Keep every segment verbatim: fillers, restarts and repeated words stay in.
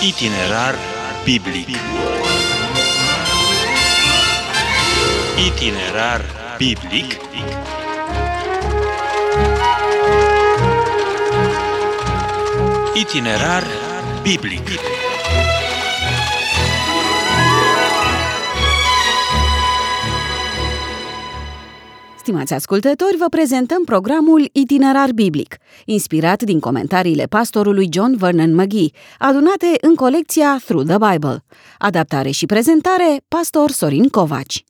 Itinerar biblic. Itinerar biblic. Itinerar biblic. Stimați ascultători, vă prezentăm programul Itinerar biblic, inspirat din comentariile pastorului John Vernon McGee, adunate în colecția Through the Bible. Adaptare și prezentare, pastor Sorin Covaci.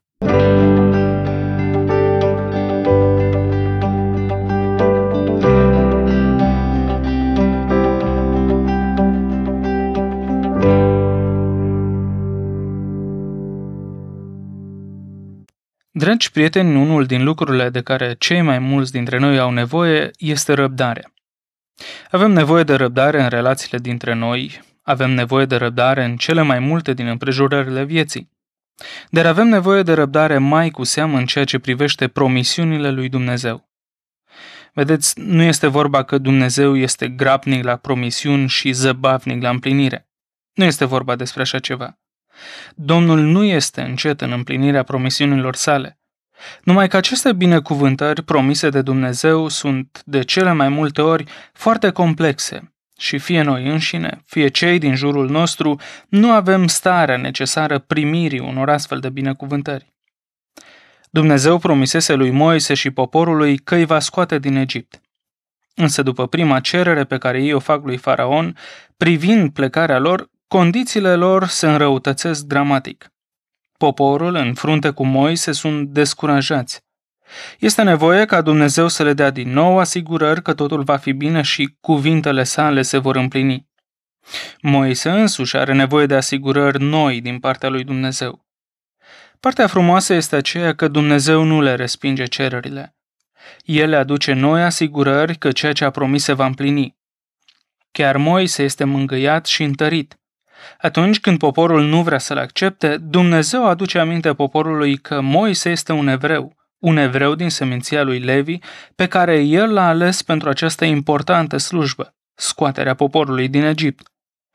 Dragi prieteni, unul din lucrurile de care cei mai mulți dintre noi au nevoie este răbdarea. Avem nevoie de răbdare în relațiile dintre noi, avem nevoie de răbdare în cele mai multe din împrejurările vieții, dar avem nevoie de răbdare mai cu seamă în ceea ce privește promisiunile lui Dumnezeu. Vedeți, nu este vorba că Dumnezeu este grabnic la promisiuni și zăbavnic la împlinire. Nu este vorba despre așa ceva. Domnul nu este încet în împlinirea promisiunilor sale. Numai că aceste binecuvântări promise de Dumnezeu sunt de cele mai multe ori foarte complexe și fie noi înșine, fie cei din jurul nostru, nu avem starea necesară primirii unor astfel de binecuvântări. Dumnezeu promisese lui Moise și poporului că îi va scoate din Egipt. Însă după prima cerere pe care ei o fac lui Faraon, privind plecarea lor, condițiile lor se înrăutățesc dramatic. Poporul, în frunte cu Moise, sunt descurajați. Este nevoie ca Dumnezeu să le dea din nou asigurări că totul va fi bine și cuvintele sale se vor împlini. Moise însuși are nevoie de asigurări noi din partea lui Dumnezeu. Partea frumoasă este aceea că Dumnezeu nu le respinge cererile. El le aduce noi asigurări că ceea ce a promis se va împlini. Chiar Moise este mângâiat și întărit. Atunci când poporul nu vrea să-l accepte, Dumnezeu aduce aminte poporului că Moise este un evreu, un evreu din seminția lui Levi, pe care el l-a ales pentru această importantă slujbă, scoaterea poporului din Egipt.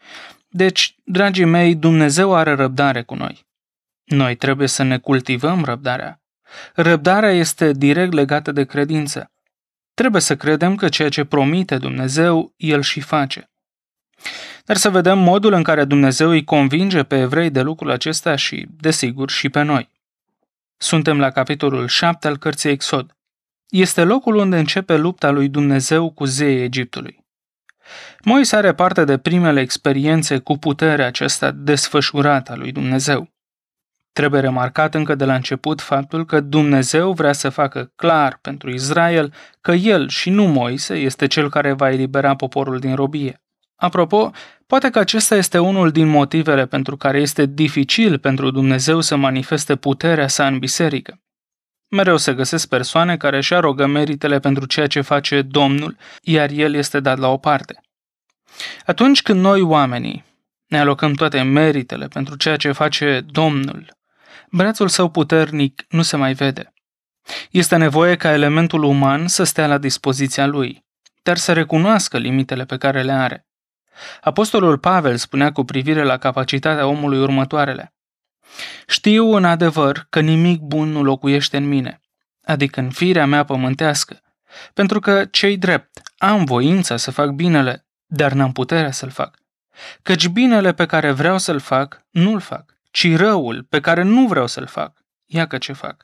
Deci, dragii mei, Dumnezeu are răbdare cu noi. Noi trebuie să ne cultivăm răbdarea. Răbdarea este direct legată de credință. Trebuie să credem că ceea ce promite Dumnezeu, El și face. Dar să vedem modul în care Dumnezeu îi convinge pe evrei de lucrul acesta și, desigur, și pe noi. Suntem la capitolul șapte al cărții Exod. Este locul unde începe lupta lui Dumnezeu cu zeii Egiptului. Moise are parte de primele experiențe cu puterea aceasta desfășurată a lui Dumnezeu. Trebuie remarcat încă de la început faptul că Dumnezeu vrea să facă clar pentru Israel că El și nu Moise este Cel care va elibera poporul din robie. Apropo, poate că acesta este unul din motivele pentru care este dificil pentru Dumnezeu să manifeste puterea sa în biserică. Mereu se găsesc persoane care își arogă meritele pentru ceea ce face Domnul, iar El este dat la o parte. Atunci când noi, oamenii, ne alocăm toate meritele pentru ceea ce face Domnul, brațul său puternic nu se mai vede. Este nevoie ca elementul uman să stea la dispoziția lui, dar să recunoască limitele pe care le are. Apostolul Pavel spunea cu privire la capacitatea omului următoarele: știu în adevăr că nimic bun nu locuiește în mine, adică în firea mea pământească, pentru că, ce-i drept, am voința să fac binele, dar n-am puterea să-l fac. Căci binele pe care vreau să-l fac, nu-l fac, ci răul pe care nu vreau să-l fac, iacă ce fac.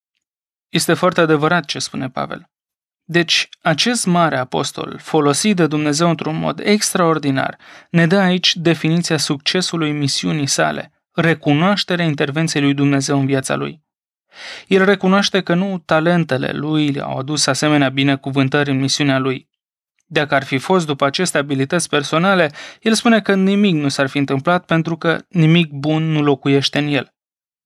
Este foarte adevărat ce spune Pavel. Deci, acest mare apostol, folosit de Dumnezeu într-un mod extraordinar, ne dă aici definiția succesului misiunii sale, recunoașterea intervenției lui Dumnezeu în viața lui. El recunoaște că nu talentele lui au adus asemenea binecuvântări în misiunea lui. Dacă ar fi fost după aceste abilități personale, el spune că nimic nu s-ar fi întâmplat pentru că nimic bun nu locuiește în el.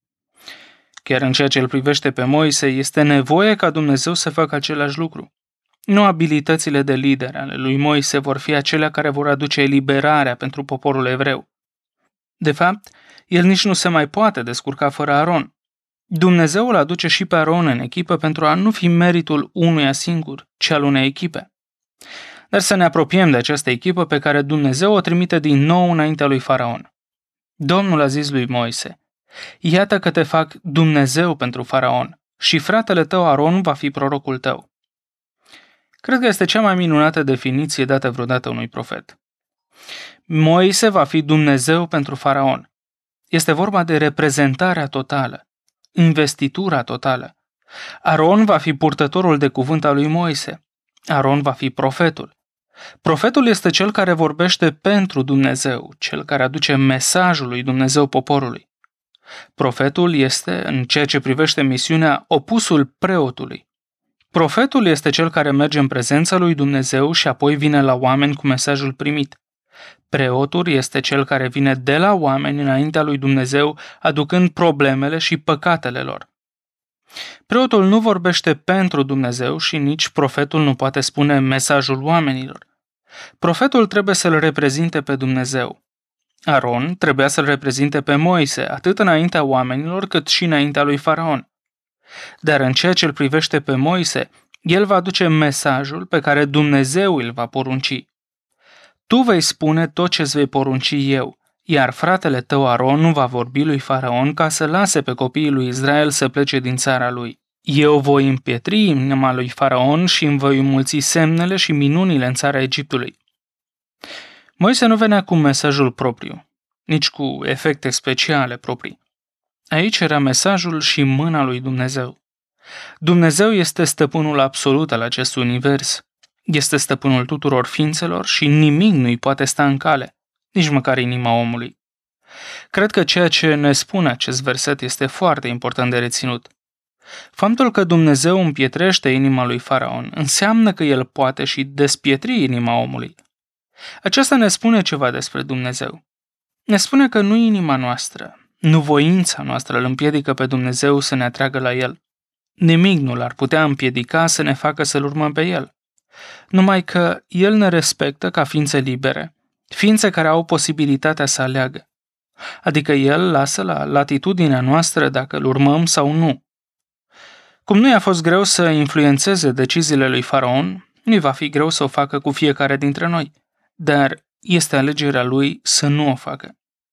Chiar în ceea ce îl privește pe Moise, este nevoie ca Dumnezeu să facă același lucru. Nu abilitățile de lider ale lui Moise vor fi acelea care vor aduce eliberarea pentru poporul evreu. De fapt, el nici nu se mai poate descurca fără Aron. Dumnezeu îl aduce și pe Aron în echipă pentru a nu fi meritul unuia singur, ci al unei echipe. dar să ne apropiem de această echipă pe care Dumnezeu o trimite din nou înaintea lui Faraon. Domnul a zis lui Moise: iată că te fac Dumnezeu pentru Faraon și fratele tău Aron va fi prorocul tău. Cred că este cea mai minunată definiție dată vreodată unui profet. Moise va fi Dumnezeu pentru Faraon. Este vorba de reprezentarea totală, investitura totală. Aron va fi purtătorul de cuvânt al lui Moise. Aron va fi profetul. Profetul este cel care vorbește pentru Dumnezeu, cel care aduce mesajul lui Dumnezeu poporului. Profetul este, în ceea ce privește misiunea, opusul preotului. Profetul este cel care merge în prezența lui Dumnezeu și apoi vine la oameni cu mesajul primit. Preotul este cel care vine de la oameni înaintea lui Dumnezeu, aducând problemele și păcatele lor. Preotul nu vorbește pentru Dumnezeu și nici profetul nu poate spune mesajul oamenilor. Profetul trebuie să-l reprezinte pe Dumnezeu. Aron trebuia să-l reprezinte pe Moise, atât înaintea oamenilor cât și înaintea lui Faraon. Dar în ceea ce îl privește pe Moise, el va aduce mesajul pe care Dumnezeu îl va porunci. Tu vei spune tot ce îți vei porunci eu, iar fratele tău Aron nu va vorbi lui Faraon ca să lase pe copiii lui Israel să plece din țara lui. Eu voi împietri inima lui Faraon și îmi voi înmulți semnele și minunile în țara Egiptului. Moise nu venea cu mesajul propriu, nici cu efecte speciale proprii. Aici era mesajul și mâna lui Dumnezeu. Dumnezeu este stăpânul absolut al acestui univers. Este stăpânul tuturor ființelor și nimic nu îi poate sta în cale, nici măcar inima omului. Cred că ceea ce ne spune acest verset este foarte important de reținut. Faptul că Dumnezeu împietrește inima lui Faraon înseamnă că el poate și despietri inima omului. Aceasta ne spune ceva despre Dumnezeu. Ne spune că nu inima noastră, nu voința noastră îl împiedică pe Dumnezeu să ne atragă la el. Nimic nu l-ar putea împiedica să ne facă să-l urmăm pe el. Numai că el ne respectă ca ființe libere, ființe care au posibilitatea să aleagă. Adică el lasă la latitudinea noastră dacă îl urmăm sau nu. Cum nu i-a fost greu să influențeze deciziile lui Faraon, nu va fi greu să o facă cu fiecare dintre noi, dar este alegerea lui să nu o facă.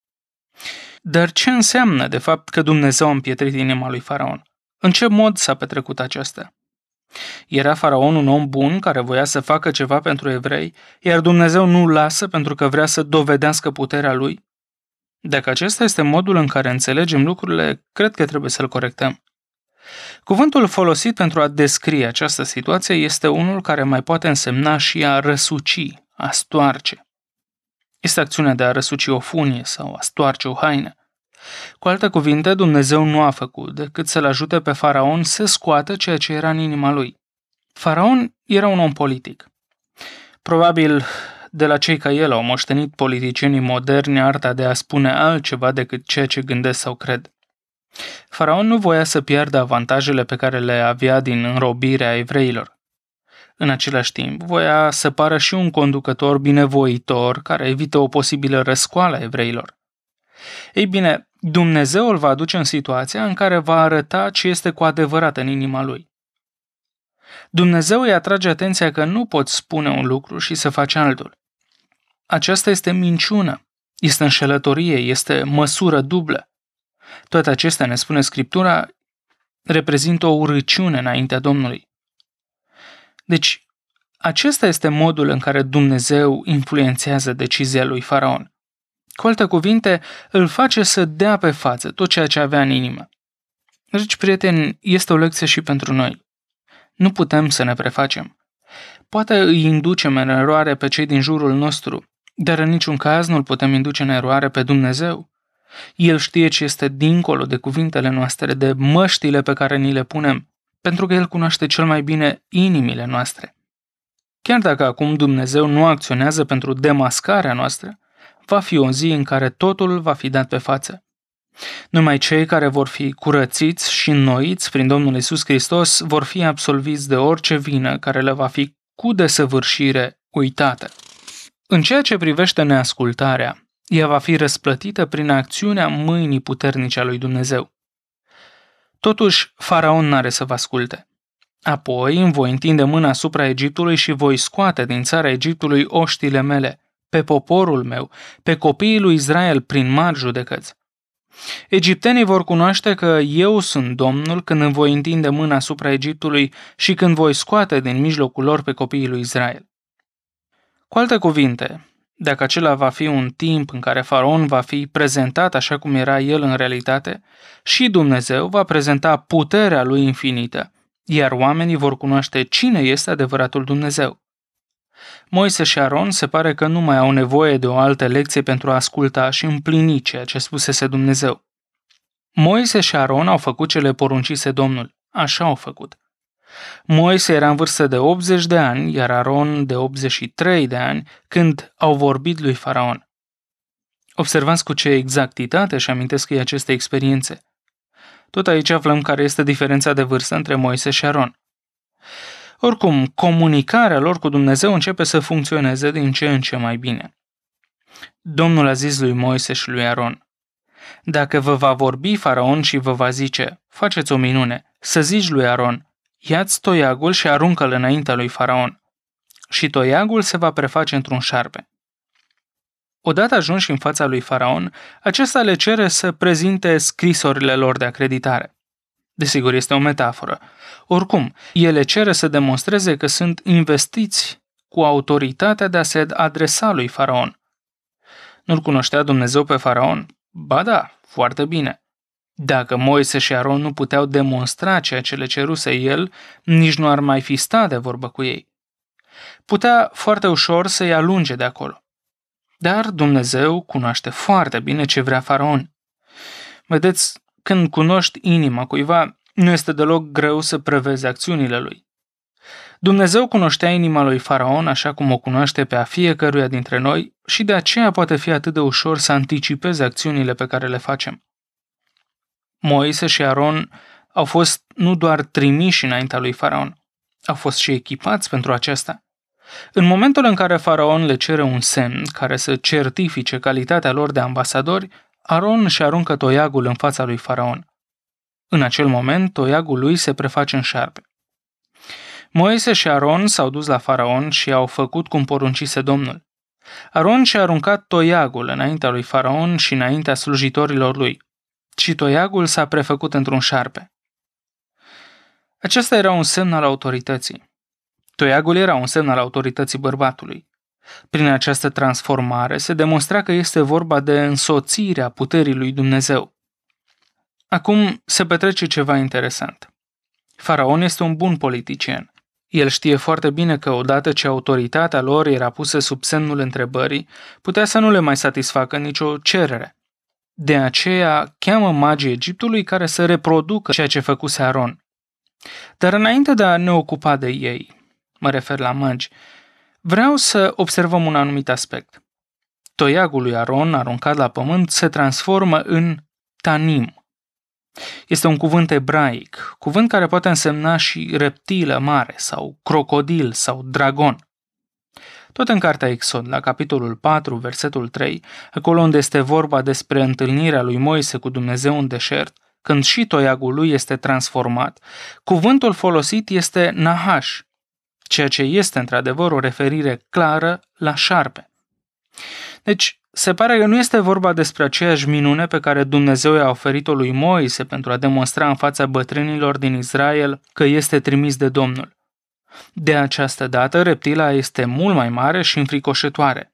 Dar ce înseamnă, de fapt, că Dumnezeu a împietrit inima lui Faraon? În ce mod s-a petrecut aceasta? Era Faraon un om bun care voia să facă ceva pentru evrei, iar Dumnezeu nu lasă pentru că vrea să dovedească puterea lui? Dacă acesta este modul în care înțelegem lucrurile, cred că trebuie să-l corectăm. Cuvântul folosit pentru a descrie această situație este unul care mai poate însemna și a răsuci, a stoarce. Este acțiunea de a răsuci o funie sau a stoarce o haină. Cu alte cuvinte, Dumnezeu nu a făcut decât să-l ajute pe Faraon să scoată ceea ce era în inima lui. Faraon era un om politic. Probabil de la cei ca el au moștenit politicienii moderni arta de a spune altceva decât ceea ce gândesc sau cred. Faraon nu voia să piardă avantajele pe care le avea din înrobirea evreilor. În același timp, voia să pară și un conducător binevoitor care evită o posibilă răscoală a evreilor. Ei bine, Dumnezeu îl va aduce în situația în care va arăta ce este cu adevărat în inima lui. Dumnezeu îi atrage atenția că nu poți spune un lucru și să faci altul. Aceasta este minciună, este înșelătorie, este măsură dublă. Toate acestea, ne spune Scriptura, reprezintă o urăciune înaintea Domnului. Deci, acesta este modul în care Dumnezeu influențează decizia lui Faraon. Cu alte cuvinte, îl face să dea pe față tot ceea ce avea în inimă. Deci, prieteni, este o lecție și pentru noi. Nu putem să ne prefacem. Poate îi inducem în eroare pe cei din jurul nostru, dar în niciun caz nu îl putem induce în eroare pe Dumnezeu. El știe ce este dincolo de cuvintele noastre, de măștile pe care ni le punem, pentru că El cunoaște cel mai bine inimile noastre. Chiar dacă acum Dumnezeu nu acționează pentru demascarea noastră, va fi o zi în care totul va fi dat pe față. Numai cei care vor fi curățiți și înnoiți prin Domnul Iisus Hristos vor fi absolviți de orice vină care le va fi cu desăvârșire uitată. În ceea ce privește neascultarea, ea va fi răsplătită prin acțiunea mâinii puternice a lui Dumnezeu. Totuși, Faraon n-are să vă asculte. Apoi îmi voi întinde mâna asupra Egiptului și voi scoate din țara Egiptului oștile mele, pe poporul meu, pe copiii lui Israel prin mari judecăți. Egiptenii vor cunoaște că eu sunt Domnul când îmi voi întinde mâna asupra Egiptului și când voi scoate din mijlocul lor pe copiii lui Israel. Cu alte cuvinte, dacă acela va fi un timp în care Faraon va fi prezentat așa cum era el în realitate, și Dumnezeu va prezenta puterea lui infinită, iar oamenii vor cunoaște cine este adevăratul Dumnezeu. Moise și Aron se pare că nu mai au nevoie de o altă lecție pentru a asculta și împlini ceea ce spusese Dumnezeu. Moise și Aron au făcut ce le poruncise Domnul. Așa au făcut. Moise era în vârstă de optzeci de ani, iar Aron de optzeci și trei de ani, când au vorbit lui Faraon. Observați cu ce exactitate își amintesc ei aceste experiențe. Tot aici aflăm care este diferența de vârstă între Moise și Aron. Oricum, comunicarea lor cu Dumnezeu începe să funcționeze din ce în ce mai bine. Domnul a zis lui Moise și lui Aron: dacă vă va vorbi Faraon și vă va zice, faceți o minune, să zici lui Aron, ia-ți toiagul și aruncă-l înaintea lui Faraon. Și toiagul se va preface într-un șarpe. Odată ajunși în fața lui Faraon, acesta le cere să prezinte scrisorile lor de acreditare. Desigur, este o metaforă. Oricum, el le cere să demonstreze că sunt investiți cu autoritatea de a se adresa lui Faraon. Nu-l cunoștea Dumnezeu pe Faraon? Ba da, foarte bine. Dacă Moise și Aron nu puteau demonstra ceea ce le ceruse el, nici nu ar mai fi stat de vorbă cu ei. Putea foarte ușor să-i alunge de acolo. Dar Dumnezeu cunoaște foarte bine ce vrea Faraon. Vedeți, când cunoști inima cuiva, nu este deloc greu să prevezi acțiunile lui. Dumnezeu cunoștea inima lui Faraon așa cum o cunoaște pe a fiecăruia dintre noi și de aceea poate fi atât de ușor să anticipeze acțiunile pe care le facem. Moise și Aron au fost nu doar trimiși înaintea lui Faraon, au fost și echipați pentru aceasta. În momentul în care Faraon le cere un semn care să certifice calitatea lor de ambasadori, Aron își aruncă toiagul în fața lui Faraon. În acel moment, toiagul lui se preface în șarpe. Moise și Aron s-au dus la Faraon și au făcut cum poruncise Domnul. Aron și-a aruncat toiagul înaintea lui Faraon și înaintea slujitorilor lui, și toiagul s-a prefăcut într-un șarpe. Acesta era un semn al autorității. Toiagul era un semn al autorității bărbatului. Prin această transformare se demonstra că este vorba de însoțirea puterii lui Dumnezeu. Acum se petrece ceva interesant. Faraon este un bun politician. El știe foarte bine că odată ce autoritatea lor era pusă sub semnul întrebării, putea să nu le mai satisfacă nicio cerere. De aceea cheamă magii Egiptului care să reproducă ceea ce făcuse Aron. Dar înainte de a ne ocupa de ei, mă refer la magi, vreau să observăm un anumit aspect. Toiagul lui Aron, aruncat la pământ, se transformă în tanim. Este un cuvânt ebraic, cuvânt care poate însemna și reptilă mare sau crocodil sau dragon. Tot în cartea Exod, la capitolul patru, versetul trei, acolo unde este vorba despre întâlnirea lui Moise cu Dumnezeu în deșert, când și toiagul lui este transformat, cuvântul folosit este nahash, ceea ce este într-adevăr o referire clară la șarpe. Deci, se pare că nu este vorba despre aceeași minune pe care Dumnezeu i-a oferit-o lui Moise pentru a demonstra în fața bătrânilor din Israel că este trimis de Domnul. De această dată, reptila este mult mai mare și înfricoșătoare.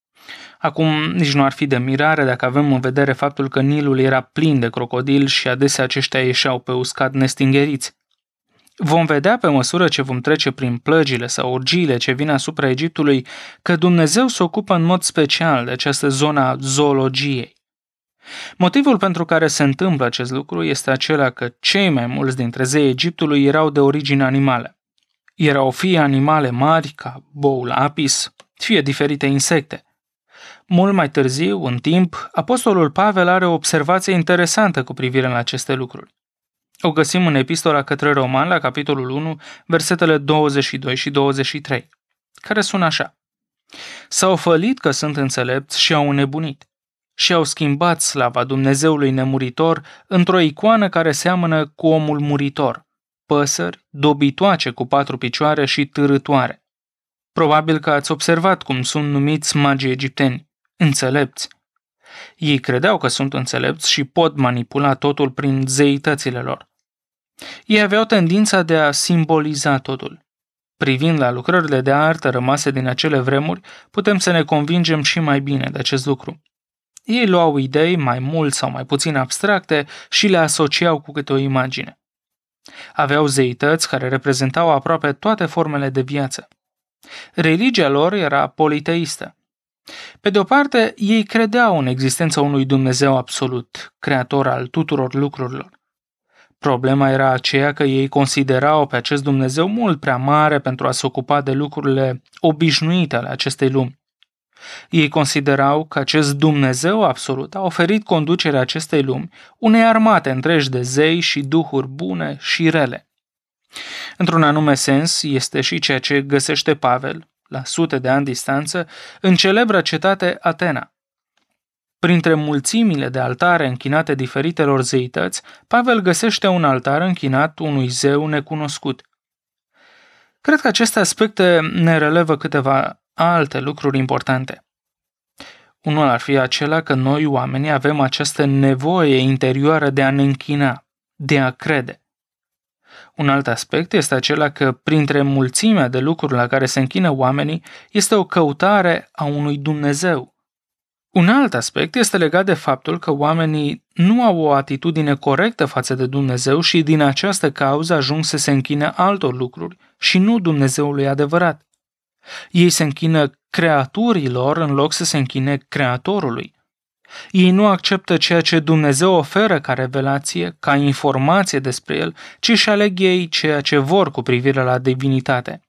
Acum, nici nu ar fi de mirare dacă avem în vedere faptul că Nilul era plin de crocodili și adesea aceștia ieșeau pe uscat nestingeriți. Vom vedea pe măsură ce vom trece prin plăgile sau urgiile ce vin asupra Egiptului că Dumnezeu se ocupă în mod special de această zonă a zoologiei. Motivul pentru care se întâmplă acest lucru este acela că cei mai mulți dintre zeii Egiptului erau de origine animală. Erau fie animale mari, ca boul apis, fie diferite insecte. Mult mai târziu, în timp, apostolul Pavel are o observație interesantă cu privire la aceste lucruri. O găsim în epistola către Romani, la capitolul unu, versetele douăzeci și doi și douăzeci și trei, care sună așa. S-au fălit că sunt înțelepți și au înnebunit și au schimbat slava Dumnezeului nemuritor într-o icoană care seamănă cu omul muritor, păsări, dobitoace cu patru picioare și târâtoare. Probabil că ați observat cum sunt numiți magii egipteni, înțelepți. Ei credeau că sunt înțelepți și pot manipula totul prin zeitățile lor. Ei aveau tendința de a simboliza totul. Privind la lucrările de artă rămase din acele vremuri, putem să ne convingem și mai bine de acest lucru. Ei luau idei mai mult sau mai puțin abstracte și le asociau cu câte o imagine. Aveau zeități care reprezentau aproape toate formele de viață. Religia lor era politeistă. Pe de o parte, ei credeau în existența unui Dumnezeu absolut, creator al tuturor lucrurilor. Problema era aceea că ei considerau pe acest Dumnezeu mult prea mare pentru a se ocupa de lucrurile obișnuite ale acestei lumi. Ei considerau că acest Dumnezeu absolut a oferit conducerea acestei lumi unei armate întregi de zei și duhuri bune și rele. Într-un anume sens, este și ceea ce găsește Pavel, la sute de ani distanță, în celebra cetate Atena. Printre mulțimile de altare închinate diferitelor zeități, Pavel găsește un altar închinat unui zeu necunoscut. Cred că aceste aspecte ne relevă câteva alte lucruri importante. Unul ar fi acela că noi, oamenii, avem această nevoie interioară de a ne închina, de a crede. Un alt aspect este acela că printre mulțimea de lucruri la care se închină oamenii este o căutare a unui Dumnezeu. Un alt aspect este legat de faptul că oamenii nu au o atitudine corectă față de Dumnezeu și din această cauză ajung să se închine altor lucruri și nu Dumnezeului adevărat. Ei se închină creaturilor în loc să se închine Creatorului. Ei nu acceptă ceea ce Dumnezeu oferă ca revelație, ca informație despre El, ci își aleg ei ceea ce vor cu privire la divinitate.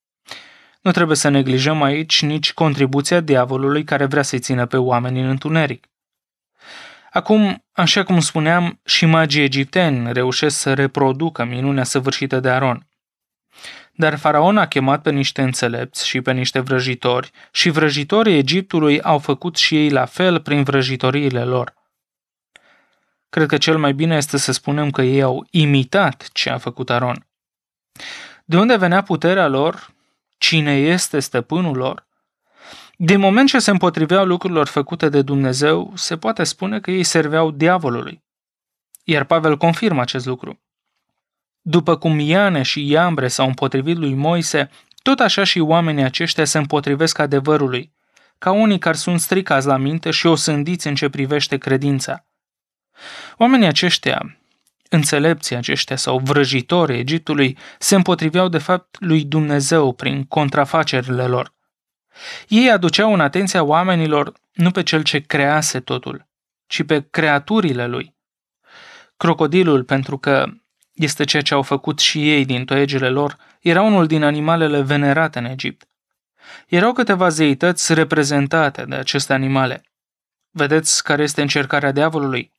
Nu trebuie să neglijăm aici nici contribuția diavolului care vrea să-i țină pe oameni în întuneric. Acum, așa cum spuneam, și magii egipteni reușesc să reproducă minunea săvârșită de Aron. Dar faraon a chemat pe niște înțelepți și pe niște vrăjitori și vrăjitorii Egiptului au făcut și ei la fel prin vrăjitoriile lor. Cred că cel mai bine este să spunem că ei au imitat ce a făcut Aron. De unde venea puterea lor? Cine este stăpânul lor? Din moment ce se împotriveau lucrurilor făcute de Dumnezeu, se poate spune că ei serveau diavolului. Iar Pavel confirmă acest lucru. După cum Iane și Iambre s-au împotrivit lui Moise, tot așa și oamenii aceștia se împotrivesc adevărului, ca unii care sunt stricați la minte și osândiți în ce privește credința. Oamenii aceștia, înțelepții aceștia sau vrăjitorii Egiptului, se împotriveau de fapt lui Dumnezeu prin contrafacerile lor. Ei aduceau în atenția oamenilor nu pe cel ce crease totul, ci pe creaturile lui. Crocodilul, pentru că este ceea ce au făcut și ei din toiegele lor, era unul din animalele venerate în Egipt. Erau câteva zeități reprezentate de aceste animale. Vedeți care este încercarea diavolului?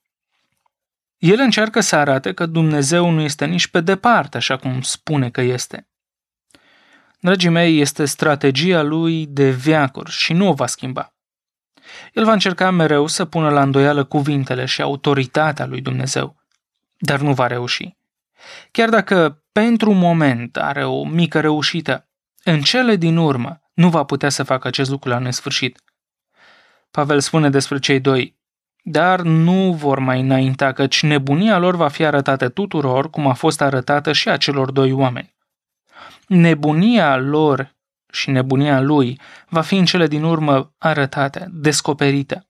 El încearcă să arate că Dumnezeu nu este nici pe departe așa cum spune că este. Dragii mei, este strategia lui de veacuri și nu o va schimba. El va încerca mereu să pună la îndoială cuvintele și autoritatea lui Dumnezeu, dar nu va reuși. Chiar dacă pentru moment are o mică reușită, în cele din urmă nu va putea să facă acest lucru la nesfârșit. Pavel spune despre cei doi: dar nu vor mai înainta, căci nebunia lor va fi arătată tuturor, cum a fost arătată și acelor doi oameni. Nebunia lor și nebunia lui va fi în cele din urmă arătată, descoperită.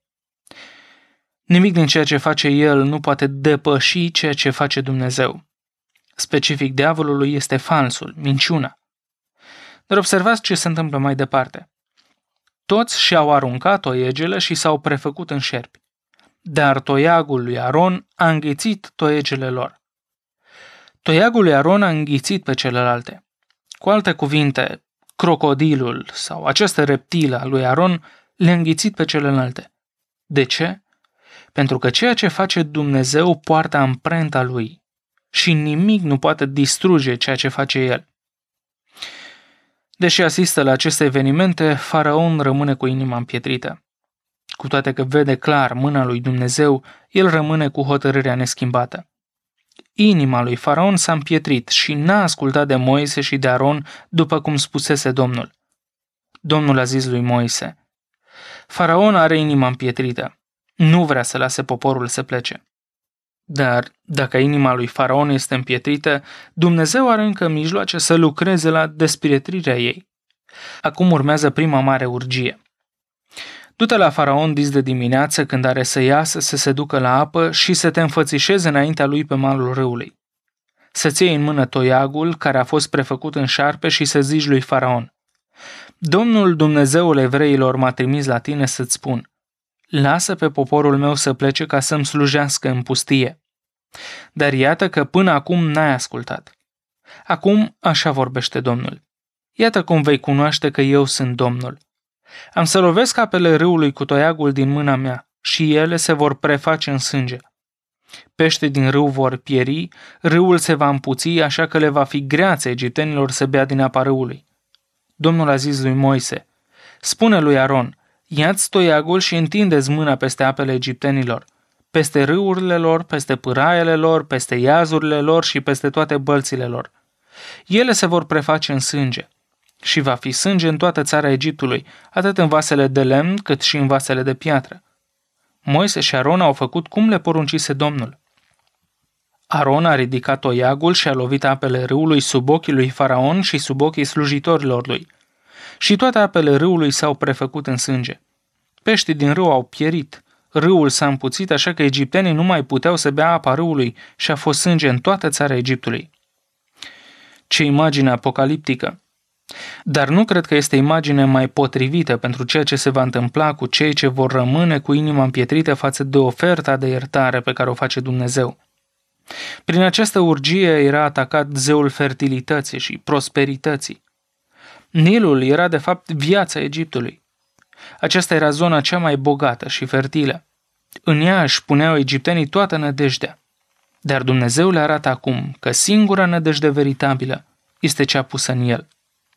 Nimic din ceea ce face el nu poate depăși ceea ce face Dumnezeu. Specific diavolului este falsul, minciuna. Dar observați ce se întâmplă mai departe. Toți și-au aruncat toiegele și s-au prefăcut în șerpi. Dar toiagul lui Aron a înghițit toiegele lor. Toiagul lui Aron a înghițit pe celelalte. Cu alte cuvinte, crocodilul sau această reptilă a lui Aron le-a înghițit pe celelalte. De ce? Pentru că ceea ce face Dumnezeu poartă amprenta lui și nimic nu poate distruge ceea ce face el. Deși asistă la aceste evenimente, faraon rămâne cu inima împietrită. Cu toate că vede clar mâna lui Dumnezeu, el rămâne cu hotărârea neschimbată. Inima lui Faraon s-a împietrit și n-a ascultat de Moise și de Aron după cum spusese Domnul. Domnul a zis lui Moise: Faraon are inima împietrită, nu vrea să lase poporul să plece. Dar, dacă inima lui Faraon este împietrită, Dumnezeu are încă mijloace să lucreze la despietrirea ei. Acum urmează prima mare urgie. Du-te la Faraon dis de dimineață când are să iasă, să se ducă la apă și să te înfățișeze înaintea lui pe malul râului. Să-ți iei în mână toiagul care a fost prefăcut în șarpe și să zici lui Faraon: Domnul Dumnezeul evreilor m-a trimis la tine să-ți spun: lasă pe poporul meu să plece ca să-mi slujească în pustie. Dar iată că până acum n-ai ascultat. Acum așa vorbește Domnul: iată cum vei cunoaște că eu sunt Domnul. Am să lovesc apele râului cu toiagul din mâna mea și ele se vor preface în sânge. Pește din râu vor pieri, râul se va împuți, așa că le va fi greață egiptenilor să bea din apa râului. Domnul a zis lui Moise: spune lui Aron: ia-ți toiagul și întinde-ți mâna peste apele egiptenilor, peste râurile lor, peste pâraiele lor, peste iazurile lor și peste toate bălțile lor. Ele se vor preface în sânge și va fi sânge în toată țara Egiptului, atât în vasele de lemn cât și în vasele de piatră. Moise și Aron au făcut cum le poruncise Domnul. Aron a ridicat toiagul și a lovit apele râului sub ochii lui Faraon și sub ochii slujitorilor lui. Și toate apele râului s-au prefăcut în sânge. Peștii din râu au pierit, râul s-a împuțit, așa că egiptenii nu mai puteau să bea apa râului și a fost sânge în toată țara Egiptului. Ce imagine apocaliptică! Dar nu cred că este imagine mai potrivită pentru ceea ce se va întâmpla cu cei ce vor rămâne cu inima împietrită față de oferta de iertare pe care o face Dumnezeu. Prin această urgie era atacat zeul fertilității și prosperității. Nilul era de fapt viața Egiptului. Aceasta era zona cea mai bogată și fertilă. În ea își puneau egiptenii toată nădejdea. Dar Dumnezeu le arată acum că singura nădejde veritabilă este cea pusă în el.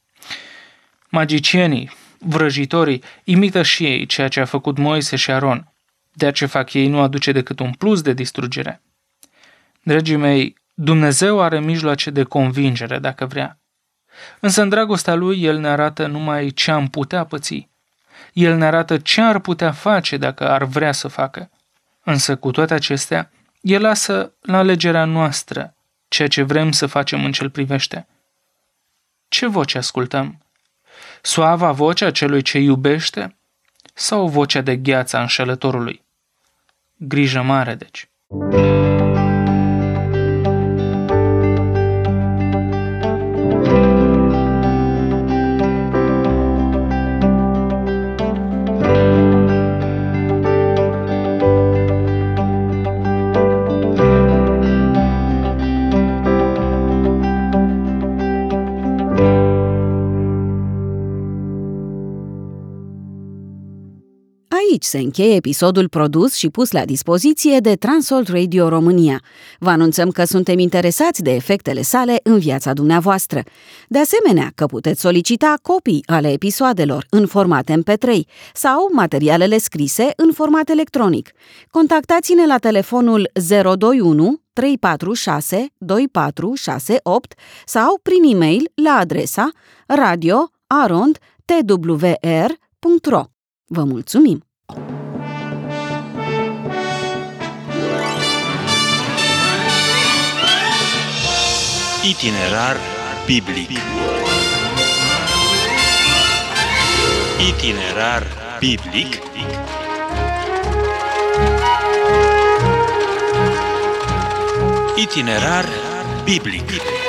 Magicienii, vrăjitorii, imită și ei ceea ce a făcut Moise și Aron. De ce fac ei nu aduce decât un plus de distrugere. Dragii mei, Dumnezeu are mijloace de convingere dacă vrea. Însă în dragostea Lui El ne arată numai ce am putea păți. El ne arată ce ar putea face dacă ar vrea să facă. Însă cu toate acestea, El lasă la alegerea noastră ceea ce vrem să facem în ce-L privește. Ce voce ascultăm? Suava vocea celui ce iubește sau vocea de gheață a înșelătorului? Grijă mare, deci. Aici se încheie episodul produs și pus la dispoziție de Transworld Radio România. Vă anunțăm că suntem interesați de efectele sale în viața dumneavoastră. De asemenea, că puteți solicita copii ale episoadelor în format M P trei sau materialele scrise în format electronic. Contactați-ne la telefonul zero doi unu trei patru șase doi patru șase opt sau prin e-mail la adresa radio arond t w r punct r o. Vă mulțumim! Itinerar biblic. Itinerar biblic. Itinerar biblic.